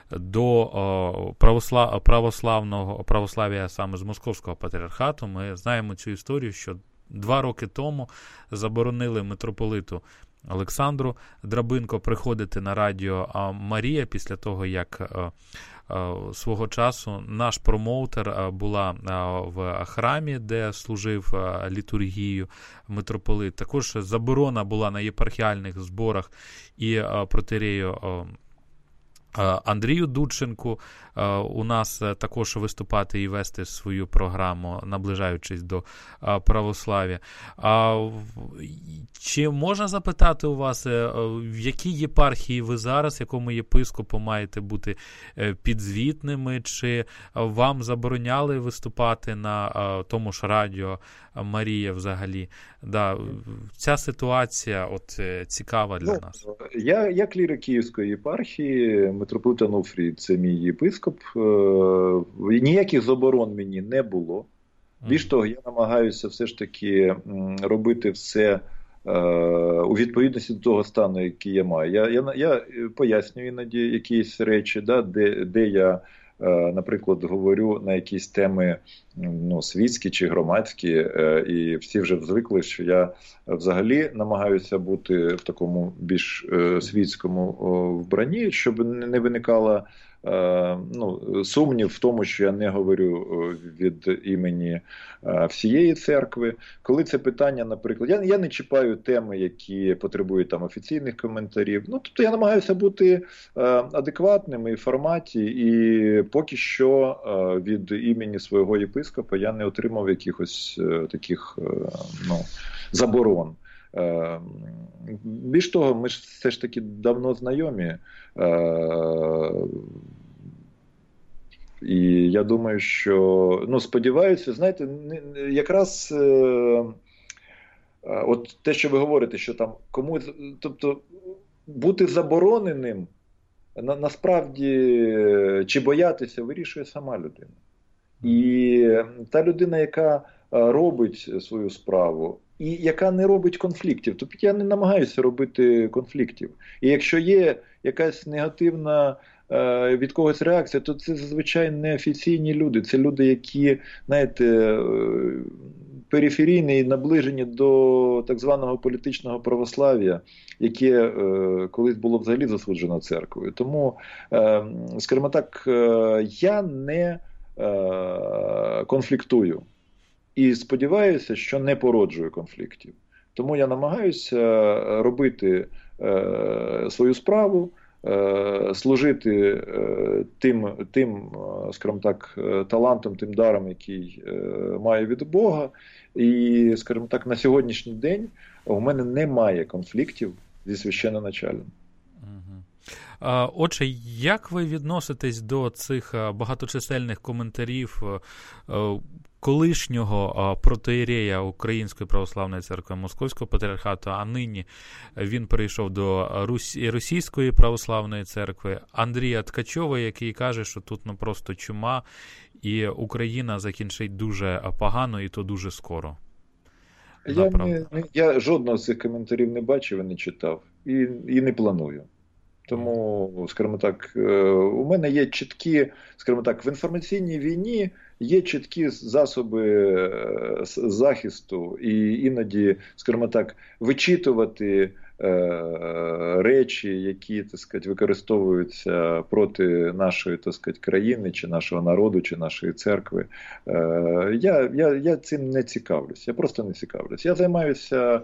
до православ... православного православ'я саме з Московського патріархату. Ми знаємо цю історію, що два роки тому заборонили митрополиту Олександру Драбинко приходити на радіо Марія після того, як свого часу наш промоутер була в храмі, де служив літургію митрополит. Також заборона була на єпархіальних зборах і протиєрею Андрію Дудченку у нас також виступати і вести свою програму, наближаючись до православ'я. Чи можна запитати у вас, в якій єпархії ви зараз, якому єпископу маєте бути підзвітними, чи вам забороняли виступати на тому ж радіо Марія взагалі? Да, ця ситуація от цікава для ну, нас. Я, я клірик Київської єпархії, митрополит Онуфрій, це мій єпископ. Ніяких заборон мені не було. Більш того, я намагаюся все ж таки робити все у відповідності до того стану, який я маю. Я, я, я пояснюю іноді якісь речі, да, де, де я, наприклад, говорю на якісь теми, ну, світські чи громадські, і всі вже звикли, що я взагалі намагаюся бути в такому більш світському вбранні, щоб не виникало ну, сумнів в тому, що я не говорю від імені всієї церкви. Коли це питання, наприклад, я, я не чіпаю теми, які потребують там офіційних коментарів. Ну, тобто я намагаюся бути адекватним і в форматі, і поки що від імені свого єпископа я не отримав якихось таких, ну, заборон. Більш того, ми ж все ж таки давно знайомі. І я думаю, що, ну, сподіваюся, знаєте, якраз от те, що ви говорите, що там комусь, тобто бути забороненим, на, насправді, чи боятися, вирішує сама людина. І та людина, яка робить свою справу, і яка не робить конфліктів. Тобто я не намагаюся робити конфліктів. І якщо є якась негативна е, від когось реакція, то це зазвичай не офіційні люди. Це люди, які, знаєте, е, периферійні і наближені до так званого політичного православ'я, яке е, колись було взагалі засуджено церквою. Тому, е, скажімо так, е, я не е, конфліктую. І сподіваюся, що не породжую конфліктів. Тому я намагаюся робити е, свою справу, е, служити е, тим, тим, скажімо так, талантом, тим даром, який е, маю від Бога. І, скажімо так, на сьогоднішній день у мене немає конфліктів зі священноначалем. Отже, як ви відноситесь до цих багаточисельних коментарів колишнього протоієрея Української православної церкви Московського патріархату, а нині він перейшов до Російської православної церкви, Андрія Ткачова, який каже, що тут ну просто чума і Україна закінчить дуже погано і то дуже скоро? Я, не, я жодного з цих коментарів не бачив і не читав, і, і не планую. Тому, скажімо так, у мене є чіткі, скажімо так, в інформаційній війні є чіткі засоби захисту, і іноді, скажімо так, вичитувати речі, які, так сказати, використовуються проти нашої, так сказати, країни, чи нашого народу, чи нашої церкви. Я, я, я цим не цікавлюсь, я просто не цікавлюсь. Я займаюся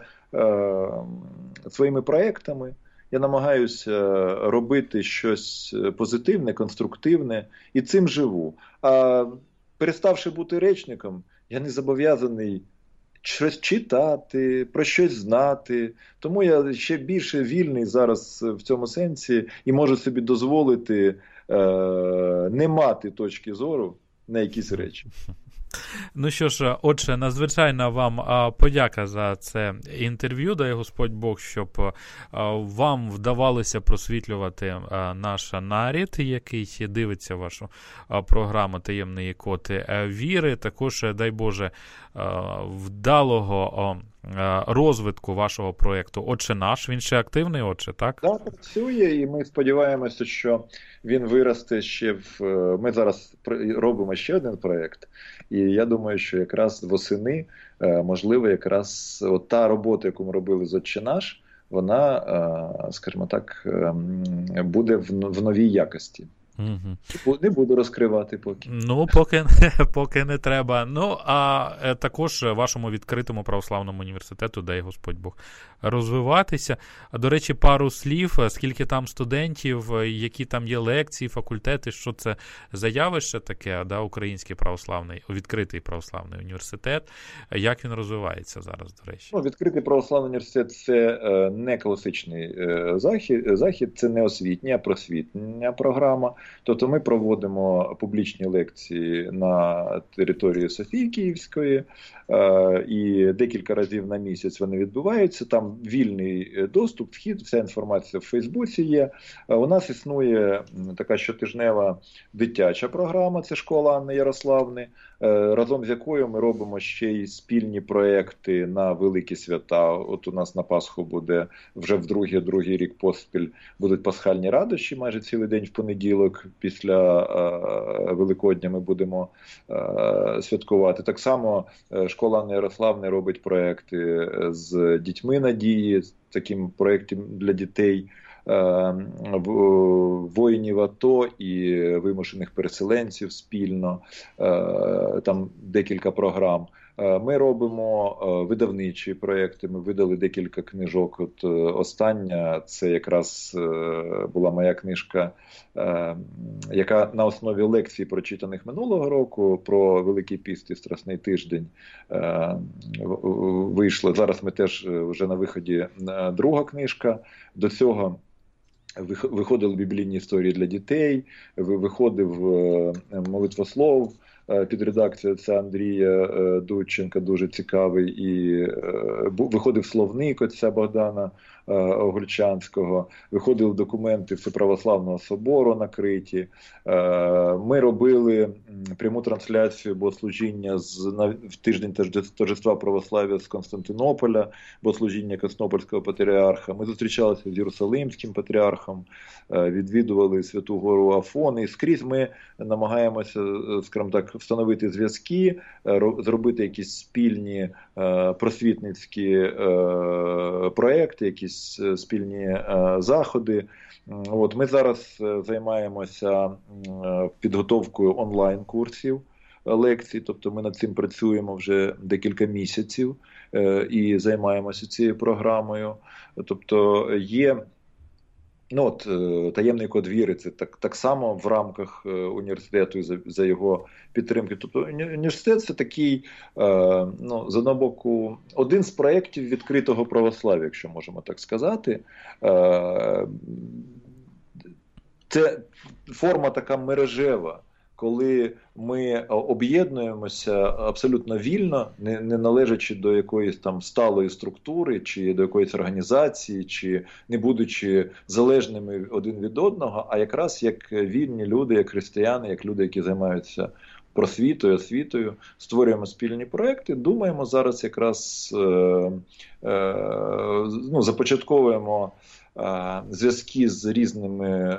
своїми проектами. Я намагаюся робити щось позитивне, конструктивне, і цим живу. А переставши бути речником, я не зобов'язаний щось читати, про щось знати. Тому я ще більше вільний зараз в цьому сенсі і можу собі дозволити е, не мати точки зору на якісь речі. Ну що ж, отже, надзвичайно вам а, подяка за це інтерв'ю, дай Господь Бог, щоб а, вам вдавалося просвітлювати а, наш нарід, який дивиться вашу а, програму «Таємні коти віри». Також, дай Боже, а, вдалого а, розвитку вашого проєкту «Отче наш». Він ще активний, отче, так? Так, працює, і ми сподіваємося, що він виросте ще в... Ми зараз робимо ще один проєкт, і я думаю, що якраз восени, можливо, якраз от та робота, яку ми робили з «Отче наш», вона, скажімо так, буде в новій якості. Угу. Не буду розкривати поки. Ну, поки, поки не треба. Ну, а також вашому відкритому православному університету, дай Господь Бог, розвиватися. До речі, пару слів, скільки там студентів, які там є лекції, факультети, що це за явище таке, да, Український православний, відкритий православний університет, як він розвивається зараз, до речі? Ну, відкритий православний університет – це не класичний захід, захід, це не освітня, а просвітня програма. Тобто ми проводимо публічні лекції на території Софії Київської, і декілька разів на місяць вони відбуваються. Там вільний доступ, вхід, вся інформація в Фейсбуці є. У нас існує така щотижнева дитяча програма, це школа Анни Ярославни, разом з якою ми робимо ще й спільні проекти на великі свята. От у нас на Пасху буде вже вдруге, другий рік поспіль будуть пасхальні радощі, майже цілий день в понеділок після е, Великодня ми будемо е, святкувати. Так само школа Анни Ярославни робить проекти з дітьми надії, таким проєктом для дітей, воїнів АТО і вимушених переселенців спільно, там декілька програм. Ми робимо видавничі проєкти, ми видали декілька книжок. От остання, це якраз була моя книжка, яка на основі лекцій, прочитаних минулого року, про Великий Піст і Страсний тиждень вийшла. Зараз ми теж вже на виході друга книжка. До цього виходили біблійні історії для дітей, виходив молитвослов під редакцією отця Андрія Дудченка, дуже цікавий, і виходив словник отця Богдана Огульчанського, виходили документи Всеправославного собору накриті. Ми робили пряму трансляцію богослужіння з, в тиждень торжества православ'я з Константинополя, богослужіння Константинопольського патріарха. Ми зустрічалися з Єрусалимським патріархом, відвідували Святу Гору Афон, і скрізь ми намагаємося, скажімо так, встановити зв'язки, зробити якісь спільні просвітницькі проекти, якісь спільні заходи. От, ми зараз займаємося підготовкою онлайн-курсів лекцій, тобто ми над цим працюємо вже декілька місяців і займаємося цією програмою. Тобто є Ну от, таємний код віри, це так, так само в рамках університету і за, за його підтримки. Тобто університет – це такий, е, ну, з одного боку, один з проєктів відкритого православ'я, якщо можемо так сказати. Е, це форма така мережева, коли ми об'єднуємося абсолютно вільно, не, не належачи до якоїсь там сталої структури, чи до якоїсь організації, чи не будучи залежними один від одного, а якраз як вільні люди, як християни, як люди, які займаються просвітою, освітою, створюємо спільні проекти, думаємо зараз якраз, е, е, ну, започатковуємо зв'язки з різними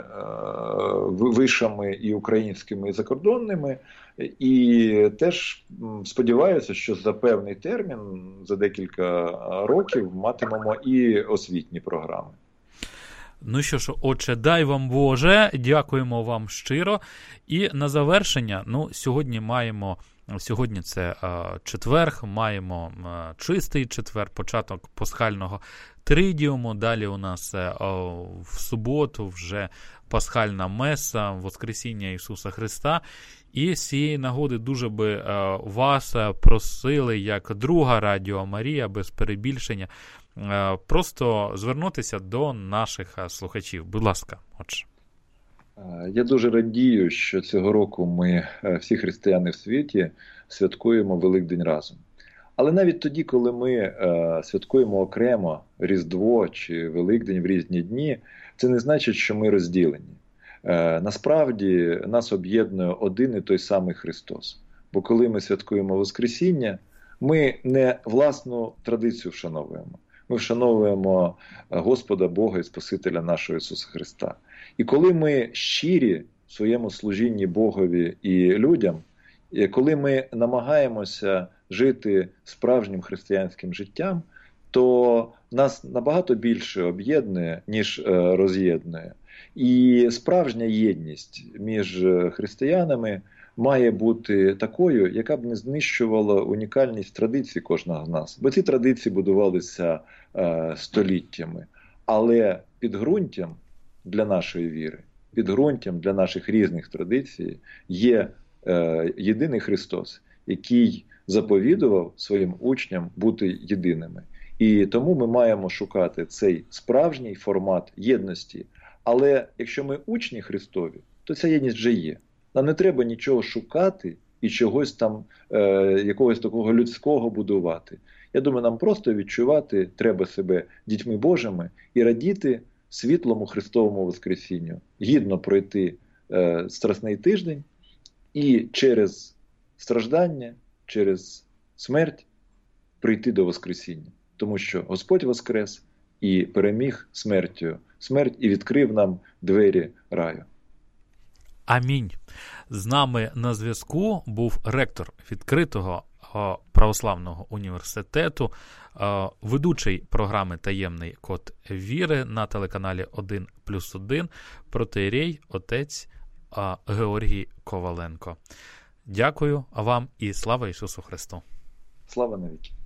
вишами і українськими, і закордонними, і теж сподіваюся, що за певний термін, за декілька років, матимемо і освітні програми. Ну що ж, отче, дай вам Боже, дякуємо вам щиро. І на завершення, ну, сьогодні маємо, сьогодні це е, четверг, маємо е, чистий четвер, початок пасхального тридіуму, далі у нас е, в суботу вже пасхальна меса, Воскресіння Ісуса Христа. І з цієї нагоди дуже би е, вас просили, як друга Радіо Марія, без перебільшення, е, просто звернутися до наших слухачів. Будь ласка, отже. Я дуже радію, що цього року ми, всі християни в світі, святкуємо Великдень разом. Але навіть тоді, коли ми е, святкуємо окремо Різдво чи Великдень в різні дні, це не значить, що ми розділені. Е, насправді нас об'єднує один і той самий Христос. Бо коли ми святкуємо Воскресіння, ми не власну традицію вшановуємо. Ми вшановуємо Господа Бога і Спасителя нашого Ісуса Христа. І коли ми щирі в своєму служінні Богові і людям, і коли ми намагаємося жити справжнім християнським життям, то нас набагато більше об'єднує, ніж роз'єднує. І справжня єдність між християнами має бути такою, яка б не знищувала унікальність традицій кожного з нас. Бо ці традиції будувалися е, століттями. Але підґрунтям для нашої віри, підґрунтям для наших різних традицій є е, єдиний Христос, який заповідував своїм учням бути єдиними. І тому ми маємо шукати цей справжній формат єдності. Але якщо ми учні Христові, то ця єдність вже є. Нам не треба нічого шукати і чогось там, е, якогось такого людського будувати. Я думаю, нам просто відчувати треба себе дітьми Божими і радіти світлому Христовому Воскресінню, гідно пройти е, страсний тиждень і через страждання, через смерть прийти до Воскресіння. Тому що Господь воскрес і переміг смертю, смерть і відкрив нам двері раю. Амінь. З нами на зв'язку був ректор відкритого православного університету, ведучий програми «Таємний код віри» на телеканалі один плюс один, протоієрей отець Георгій Коваленко. Дякую вам і слава Ісусу Христу! Слава навіки!